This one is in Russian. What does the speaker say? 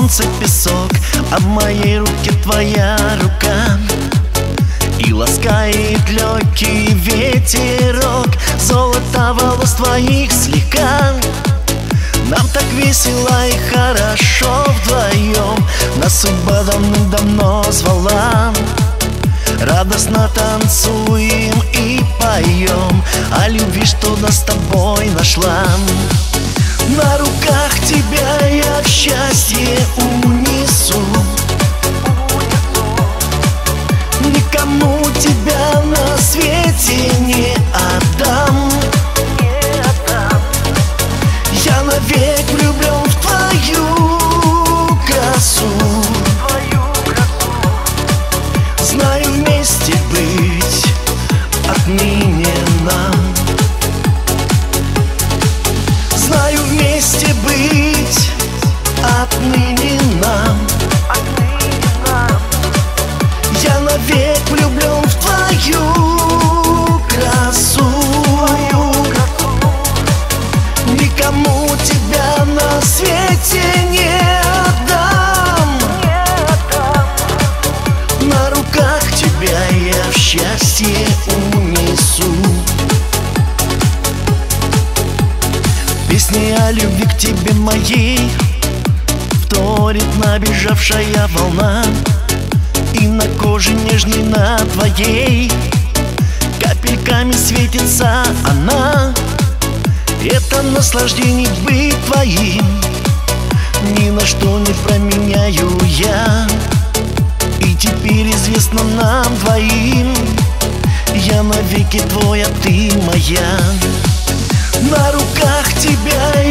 солнце песок, а в моей руке твоя рука. И ласкает легкий ветерок, золото волос твоих слегка. Нам так весело и хорошо вдвоем, нас судьба давным-давно звала. Радостно танцуем и поем о любви, что нас с тобой нашла. На руках тебя я в счастье унесу, никому тебя на свете не отдам. Я навек влюблен в твою красу. Знаю, вместе быть отныне нам. Знаю, вместе быть отныне нам. Я навек влюблен в твою красу. Никому тебя на свете не отдам. На руках тебя я в счастье унесу. Песни о любви к тебе моей вторит набежавшая волна. И на коже нежной на твоей капельками светится она. Это наслаждение быть твоим ни на что не променяю я. И теперь известно нам двоим, я навеки твой, а ты моя. На руках тебя